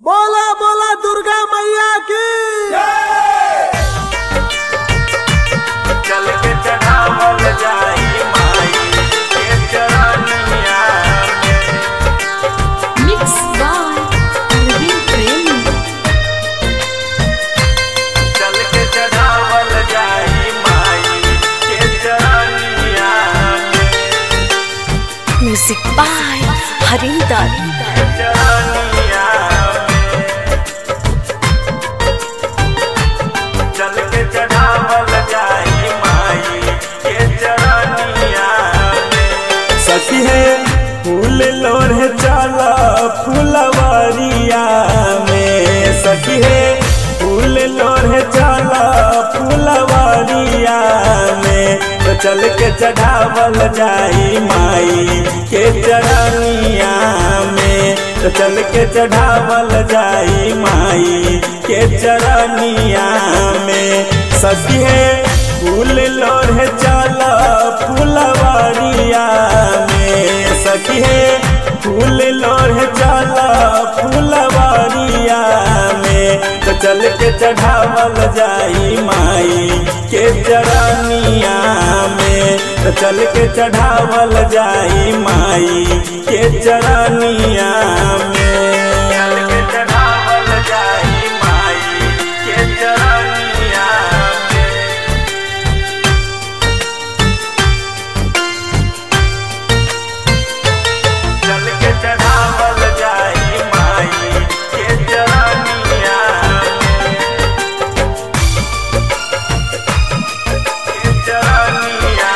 बोला बोला दुर्गा मैया की चल के चढ़ावल जाई माई के चरनिया Mix by Arvind Premi. चल के चढ़ावल जाई माई के चरनिया Music by Harinder. चरनिया चल के चढ़ावल जाई माई के चरनिया सखी है फूल लोढ़े चला फुलवरिया में। सखी है फूल लोढ़े चला फुलवरिया में। तो चल के चढ़ावल जाई माई के चरनिया में। तो चल के चढ़ावल जाई माई के चरनिया में। सखी है फूल लोढ़े चला फुलवरिया में। सखी है फूल लोढ़े चला फुलवरिया में। तो चल के चढ़ावल जाई माई के चरनिया में। तो चल के चढ़ावल जाई माई के चरनिया में। चल के चढ़ावल जाई माई के चरनिया चल के चढ़ावल जाई माई के चरनिया के चरनिया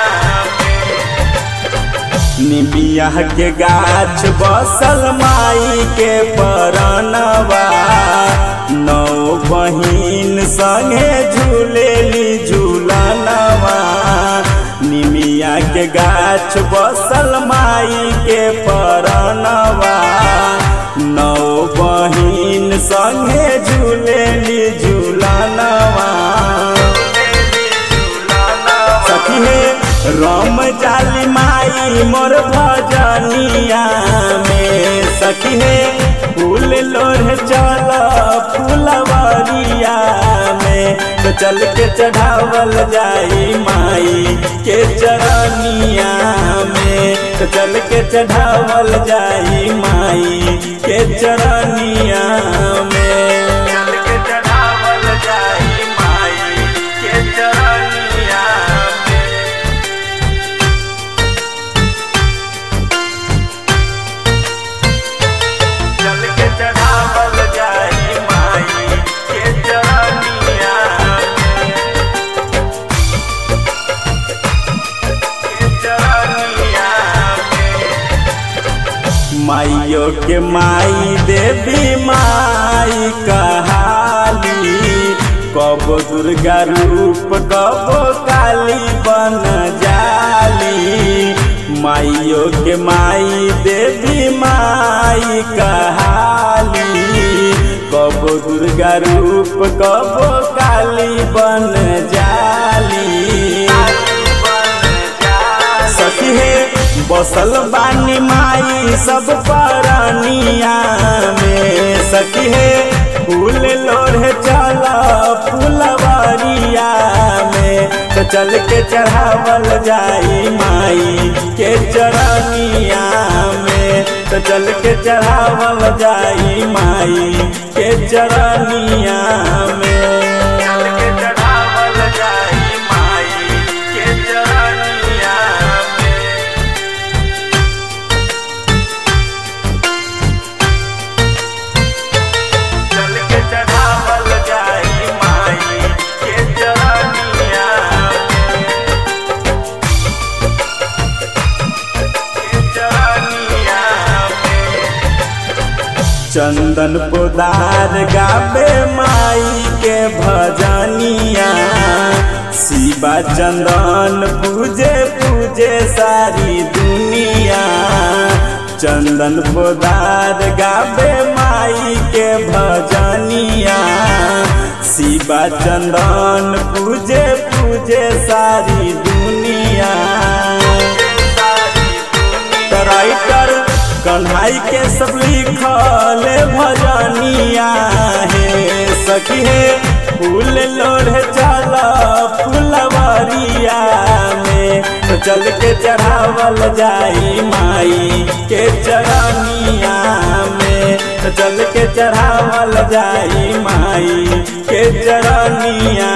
निबिया के गाछ बसल माई के परनवा। नौ बहिन संगे झूलेली झूलनवा। निमिया के गाछ बसल माई के परनवा। नौ बहिन संगे झूलेली झूलनवा। सखी है राम जाली माई मोर भजनिया में। सखी है फूल लोढ़े चला फुलवरिया में। तो चल के चढ़ावल जाई माई के चरनिया में। तो चल के चढ़ावल जाई माई के चरनिया में। चल के चढ़ावल जाई माई के चरनिया चल के चढ़ावल जाई माई के चरनिया के चरनिया माइयो के माई देवी माई कहाली। कब दुर्गा रूप कब काली बन जाली। माइयो के माई देवी माई कहाली। कब दुर्गा रूप कब काली बन जाली। सखी है बसल बानी माई सब परनिया में। सखी है फूल लोढ़े चला फुलवरिया में। तो चल के चढ़ावल जाई माई के चरनिया में। तो चल के चढ़ावल जाई माई के चरनिया में। चल के चढ़ावल जाई माई के चरनिया चल के चढ़ावल जाई माई के चरनिया के चरनिया चंदन पोदार गावे माई के भजनिया। शिवा चंदन पूजे पूजे सारी दुनिया। चंदन पोदार गावे माई के भजनिया। शिवा चंदन पूजे पूजे सारी दुनिया। राइटर कन्हई के सब लिखल भजनिया सखी है फूल लोढ़े चला फुलवरिया में तो चल के चढ़ावल जाई माई के चरनिया में तो चल के चढ़ावल जाई माई के चरनिया